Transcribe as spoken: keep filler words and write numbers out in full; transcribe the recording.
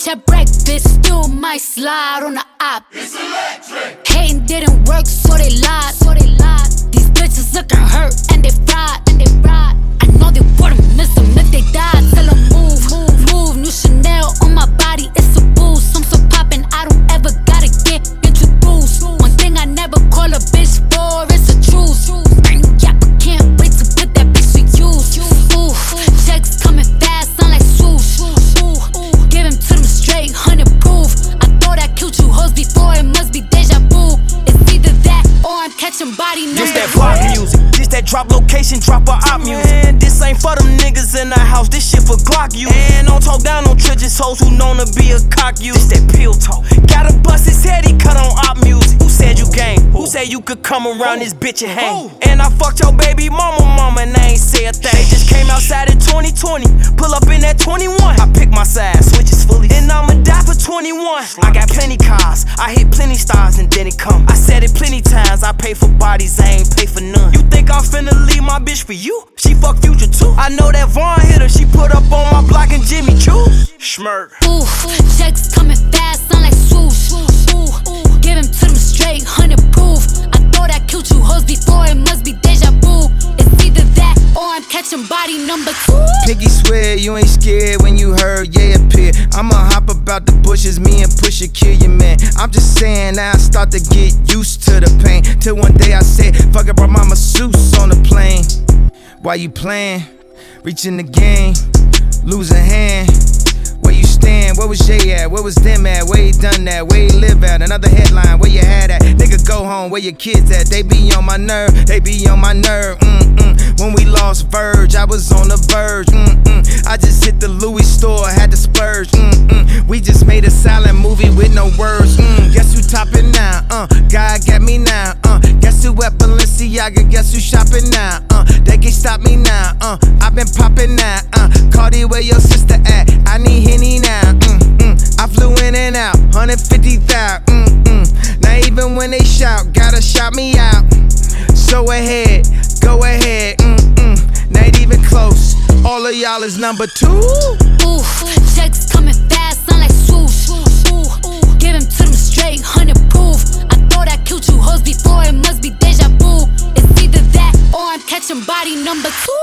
lunch at breakfast, still might slide on the op. It's electric. Hating didn't work, so they lied. So they lied. These bitches looking hurt and they fried. And they fried. I know they wouldn't miss them if they died. Tell them move, move, move. New Chanel on my body, it's a boost. I'm so poppin', I don't ever gotta get introduced. One thing I never call a bitch for, it's a truce. Bring ya, I can't wait to put that bitch to use. Ooh, checks coming fast, sound like swoosh. Ooh, give him to them straight, hundred proof. I thought I killed you hoes before, it must be deja vu. It's either that or I'm catching body numbers. This that pop music, this that drop location, drop a op music. And this ain't for them niggas in the house, this shit for Glock use. And don't talk down on trenches hoes who known to be a cock use. This that pill talk, gotta bust his head, he cut on op music. Who said you game? Who said you could come around this bitch and hang? And I fucked your baby mama, mama, and I ain't say a thing. They just came outside in twenty twenty, pull up in that twenty-one. I pick my side, switches fully, and I'ma die for twenty-one. I got plenty cars, I hit plenty stars, and then it come. I said it plenty times, I pay for bodies, I ain't pay for none. You think I'm finna leave my bitch for you? She fuck Future too. I know that Vaughn hit her, she put up on my block and Jimmy Choo. Schmirk. Ooh, checks coming fast, sound like swoosh. Ooh, give him to them straight, hundred proof. I thought I killed you hoes before, it must be deja vu. It's either that or I'm catching body number two. Piggy swear you ain't scared when you heard yeah appear. I'ma hop about the bushes, me and Pusha kill your man. I'm just saying now I start to get used to the pain. Till one day I said, fuck it, brought my masseuse on the plane. Why you playing? Reaching the game, lose a hand. Where you stand? Where was Jay at? Where was them at? Where he done that? Where he live at? Another headline, where you had at? Nigga, go home, where your kids at? They be on my nerve, they be on my nerve. Mm-mm. When we lost Verge, I was on the verge. Mm-mm. I just hit the Louis store, had to splurge. Mm-mm. We just made a silent movie with no words. Mm. Guess who topping now? Uh, God got me now. Uh, guess who at Balenciaga? Guess who shopping now? Uh, they can't stop me now. Uh, I've been popping now. Uh, Cardi, where your sister at? I need Henny now. Mm-mm. I flew in and out, one hundred fifty thousand. Mm-mm. Now even when they shout, gotta shout me out. So ahead, go ahead. Mm-mm. Not even close. All of y'all is number two. Ooh, checks coming fast, sound like swoosh. Ooh, give him to them straight, hundred proof. I thought I killed you hoes before, it must be deja vu. It's either that or I'm catching body number two.